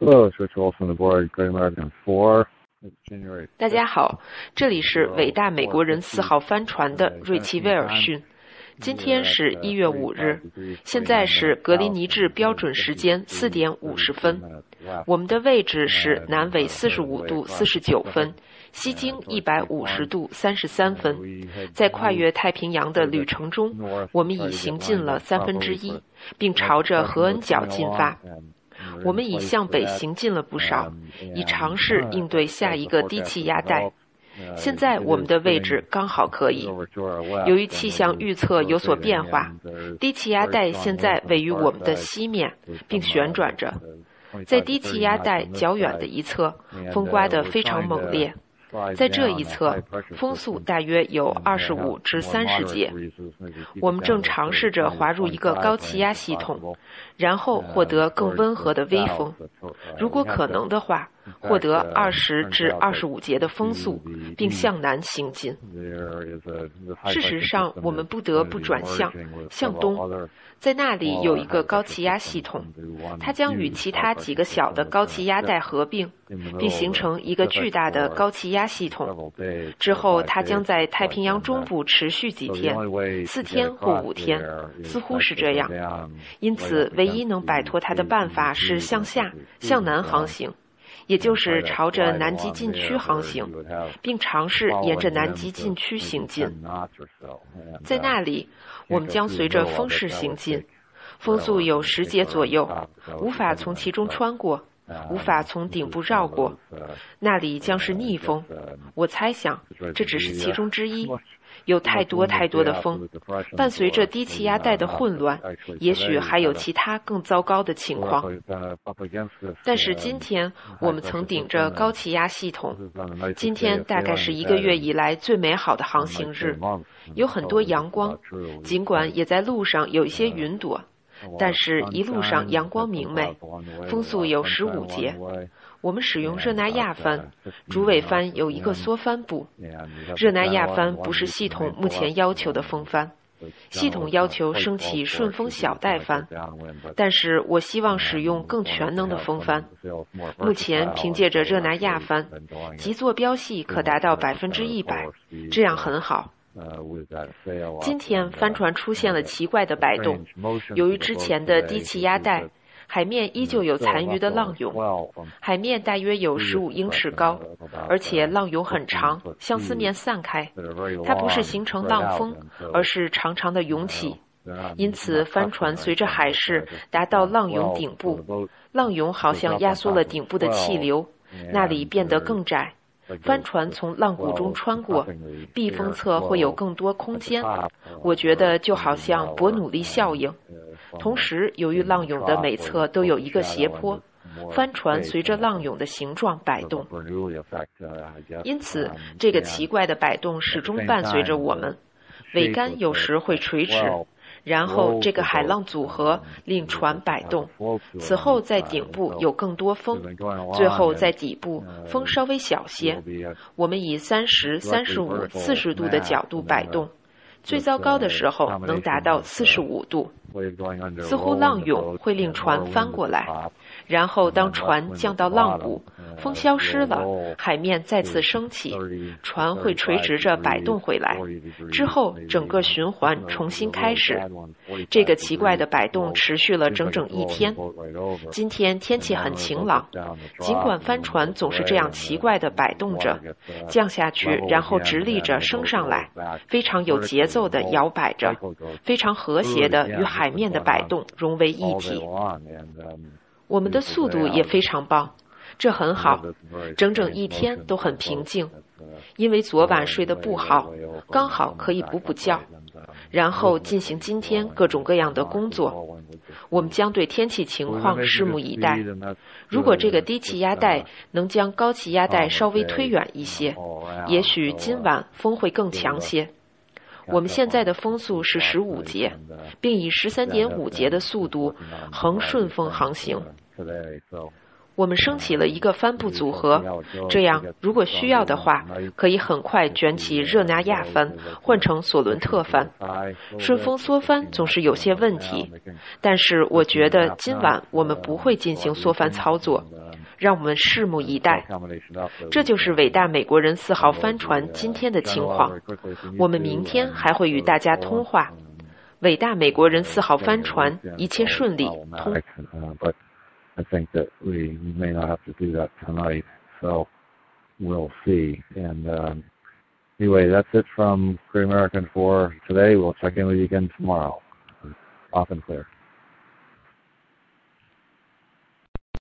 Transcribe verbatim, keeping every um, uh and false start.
Hello, it's Rich Wolf from the board, Great American four. 大家好，这里是伟大美国人四号帆船的瑞奇威尔逊。今天是一月五日，现在是格林尼治标准时间四点五十分。我们的位置是南纬四十五度四十九分，西经一百五十度三十三分。在跨越太平洋的旅程中，我们已行进了三分之一，并朝着合恩角进发。我们已向北行进了不少，以尝试应对下一个低气压带。现在我们的位置刚好可以。由于气象预测有所变化，低气压带现在位于我们的西面，并旋转着。在低气压带较远的一侧，风刮得非常猛烈。在这一侧，风速大约有二十五至三十节。我们正尝试着滑入一个高气压系统，然后获得更温和的微风。如果可能的话，获得二十至二十五节的风速，并向南行进。事实上，我们不得不转向向东，在那里有一个高气压系统，它将与其他几个小的高气压带合并，并形成一个巨大的高气压系统。之后，它将在太平洋中部持续几天，四天或五天，似乎是这样。因此，唯一能摆脱它的办法是向下、向南航行。也就是朝着南极禁区航行，并尝试沿着南极禁区行进。在那里，我们将随着风势行进，风速有十节左右，无法从其中穿过，无法从顶部绕过。那里将是逆风，我猜想这只是其中之一。有太多太多的风，伴随着低气压带的混乱，也许还有其他更糟糕的情况。但是今天我们曾顶着高气压系统，今天大概是一个月以来最美好的航行日，有很多阳光，尽管也在路上有一些云朵，但是一路上阳光明媚，风速有十五节。我们使用热那亚帆，主尾帆有一个缩帆部。热那亚帆不是系统目前要求的风帆，系统要求升起顺风小带帆，但是我希望使用更全能的风帆。目前凭借着热那亚帆，极坐标系可达到百分之一百，这样很好。今天帆船出现了奇怪的摆动，由于之前的低气压带，海面依旧有残余的浪涌，海面大约有十五英尺高，而且浪涌很长，向四面散开。它不是形成浪峰，而是长长的涌起。因此，帆船随着海势达到浪涌顶部，浪涌好像压缩了顶部的气流，那里变得更窄。帆船从浪谷中穿过，避风侧会有更多空间。我觉得就好像伯努利效应。同时，由于浪涌的每侧都有一个斜坡，帆船随着浪涌的形状摆动。因此，这个奇怪的摆动始终伴随着我们。桅杆有时会垂直，然后这个海浪组合令船摆动。此后在顶部有更多风，最后在底部风稍微小些。我们以三十、三十五、四十度的角度摆动，最糟糕的时候能达到四十五度。似乎浪涌会令船翻过来，然后当船降到浪谷，风消失了，海面再次升起，船会垂直着摆动回来，之后整个循环重新开始。这个奇怪的摆动持续了整整一天。今天天气很晴朗，尽管帆船总是这样奇怪地摆动着，降下去，然后直立着升上来，非常有节奏地摇摆着，非常和谐地与海面的摆动融为一体。我们的速度也非常棒，这很好，整整一天都很平静。因为昨晚睡得不好，刚好可以补补觉，然后进行今天各种各样的工作。我们将对天气情况拭目以待。如果这个低气压带能将高气压带稍微推远一些，也许今晚风会更强些。我们现在的风速是十五节，并以十三点五节的速度横顺风航行。我们升起了一个帆布组合，这样如果需要的话，可以很快卷起热那亚帆，换成索伦特帆。顺风缩帆总是有些问题，但是我觉得今晚我们不会进行缩帆操作。 让我们拭目以待。这就是伟大美国人四号帆船今天的情况。我们明天还会与大家通话。伟大美国人四号帆船一切顺利。通 I think that we may not have to do that tonight, so we'll see. And um, anyway, that's it from Great American for today. We'll check in with you again tomorrow. Off and clear.